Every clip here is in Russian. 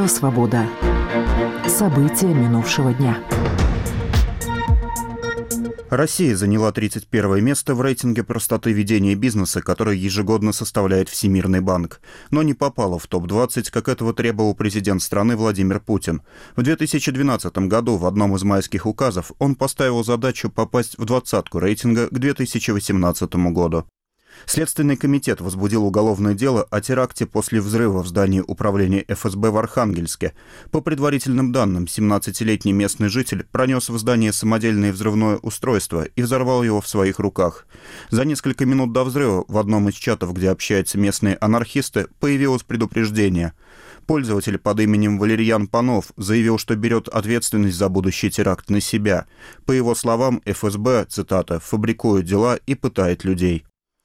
Радио «Свобода». События минувшего дня. Россия заняла 31 место в рейтинге простоты ведения бизнеса, который ежегодно составляет Всемирный банк, но не попала в топ-20, как этого требовал президент страны Владимир Путин. В 2012 году в одном из майских указов он поставил задачу попасть в двадцатку рейтинга к 2018 году. Следственный комитет возбудил уголовное дело о теракте после взрыва в здании управления ФСБ в Архангельске. По предварительным данным, 17-летний местный житель пронес в здание самодельное взрывное устройство и взорвал его в своих руках. За несколько минут до взрыва в одном из чатов, где общаются местные анархисты, появилось предупреждение. Пользователь под именем Валерьян Панов заявил, что берет ответственность за будущий теракт на себя. По его словам, ФСБ, цитата, «фабрикует дела и пытает людей».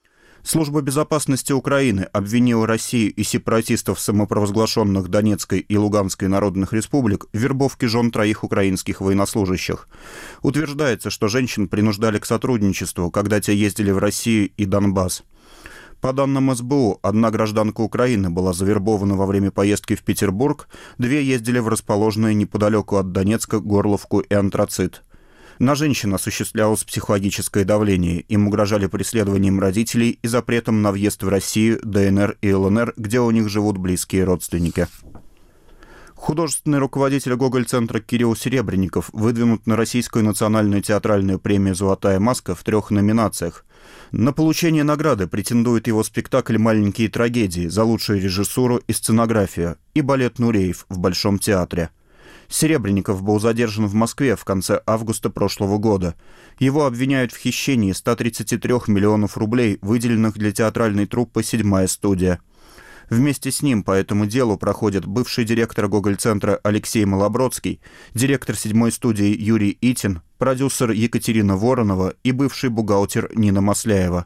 Служба безопасности Украины обвинила Россию и сепаратистов самопровозглашенных Донецкой и Луганской народных республик в вербовке жен 3 украинских военнослужащих. Утверждается, что женщин принуждали к сотрудничеству, когда те ездили в Россию и Донбасс. По данным СБУ, 1 гражданка Украины была завербована во время поездки в Петербург, 2 ездили в расположенные неподалеку от Донецка Горловку и Антрацит. На женщин осуществлялось психологическое давление, им угрожали преследованием родителей и запретом на въезд в Россию, ДНР и ЛНР, где у них живут близкие родственники. Художественный руководитель Гоголь-центра Кирилл Серебренников выдвинут на Российскую национальную театральную премию «Золотая маска» в 3 номинациях. На получение награды претендует его спектакль «Маленькие трагедии» за лучшую режиссуру и сценографию и балет «Нуреев» в Большом театре. Серебренников был задержан в Москве в конце августа прошлого года. Его обвиняют в хищении 133 миллионов рублей, выделенных для театральной труппы «Седьмая студия». Вместе с ним по этому делу проходят бывший директор Гоголь-центра Алексей Малобродский, директор «Седьмой студии» Юрий Итин, продюсер Екатерина Воронова и бывший бухгалтер Нина Масляева.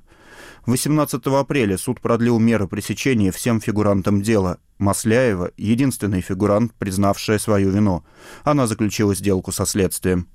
18 апреля суд продлил меры пресечения всем фигурантам дела. Масляева – единственный фигурант, признавшая свою вину. Она заключила сделку со следствием.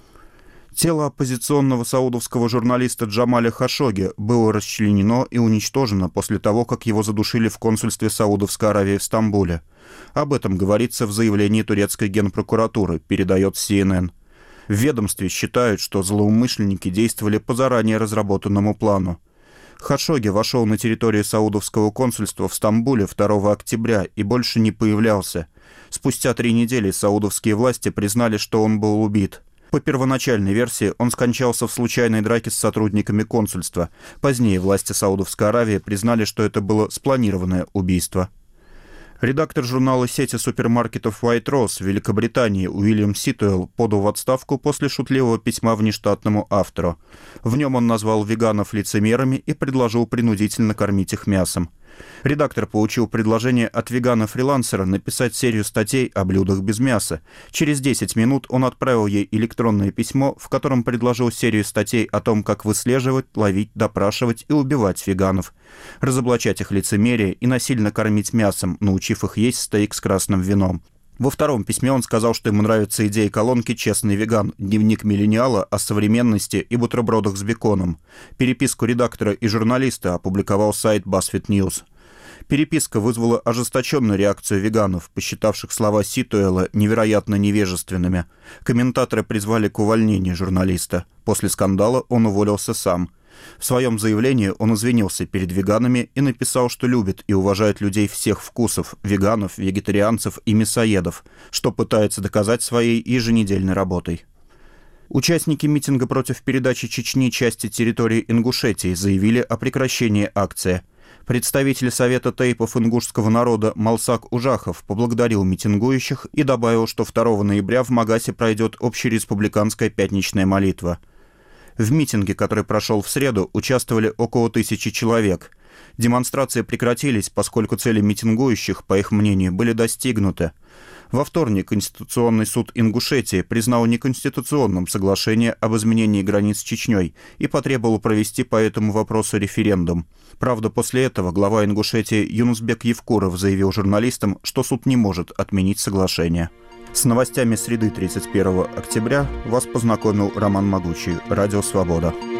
Тело оппозиционного саудовского журналиста Джамаля Хашогги было расчленено и уничтожено после того, как его задушили в консульстве Саудовской Аравии в Стамбуле. Об этом говорится в заявлении турецкой генпрокуратуры, передает CNN. В ведомстве считают, что злоумышленники действовали по заранее разработанному плану. Хашогги вошел на территорию саудовского консульства в Стамбуле 2 октября и больше не появлялся. Спустя 3 недели саудовские власти признали, что он был убит. По первоначальной версии, он скончался в случайной драке с сотрудниками консульства. Позднее власти Саудовской Аравии признали, что это было спланированное убийство. Редактор журнала сети супермаркетов White Rose в Великобритании Уильям Ситуэлл подал в отставку после шутливого письма внештатному автору. В нем он назвал веганов лицемерами и предложил принудительно кормить их мясом. Редактор получил предложение от вегана-фрилансера написать серию статей о блюдах без мяса. Через 10 минут он отправил ей электронное письмо, в котором предложил серию статей о том, как выслеживать, ловить, допрашивать и убивать веганов, разоблачать их лицемерие и насильно кормить мясом, научив их есть стейк с красным вином. Во 2 письме он сказал, что ему нравится идея колонки «Честный веган», дневник миллениала о современности и бутербродах с беконом. Переписку редактора и журналиста опубликовал сайт BuzzFeed News. Переписка вызвала ожесточенную реакцию веганов, посчитавших слова Ситуэлла невероятно невежественными. Комментаторы призвали к увольнению журналиста. После скандала он уволился сам. В своем заявлении он извинился перед веганами и написал, что любит и уважает людей всех вкусов – веганов, вегетарианцев и мясоедов, что пытается доказать своей еженедельной работой. Участники митинга против передачи Чечни части территории Ингушетии заявили о прекращении акции. Представитель Совета тейпов ингушского народа Малсак Ужахов поблагодарил митингующих и добавил, что 2 ноября в Магасе пройдет общереспубликанская пятничная молитва. В митинге, который прошел в среду, участвовали около 1000 человек. Демонстрации прекратились, поскольку цели митингующих, по их мнению, были достигнуты. Во вторник Конституционный суд Ингушетии признал неконституционным соглашение об изменении границ с Чечней и потребовал провести по этому вопросу референдум. Правда, после этого глава Ингушетии Юнусбек Евкуров заявил журналистам, что суд не может отменить соглашение. С новостями среды 31 октября вас познакомил Роман Могучий, Радио «Свобода».